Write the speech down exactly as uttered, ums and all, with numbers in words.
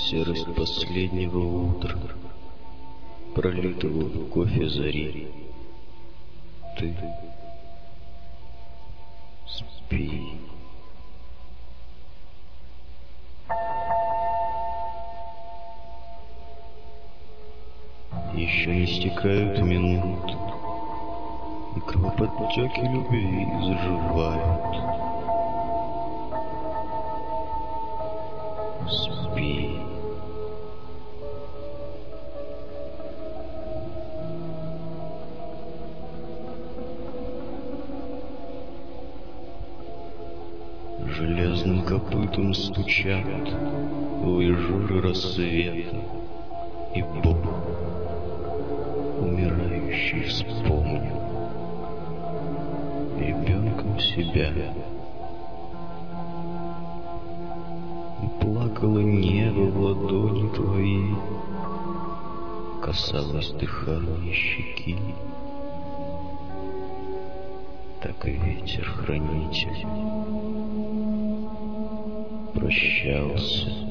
серость последнего утра, пролитого в кофе зари. Ты спи. Еще не стекают минуты, и кровоподтеки любви заживают. Спи. Железным копытом стучат выжуры рассвета, и Бог, умирающий, вспомнил ребенком себя. И плакало небо в ладони твоей, касалось дыхания щеки. Так и ветер-хранитель прощался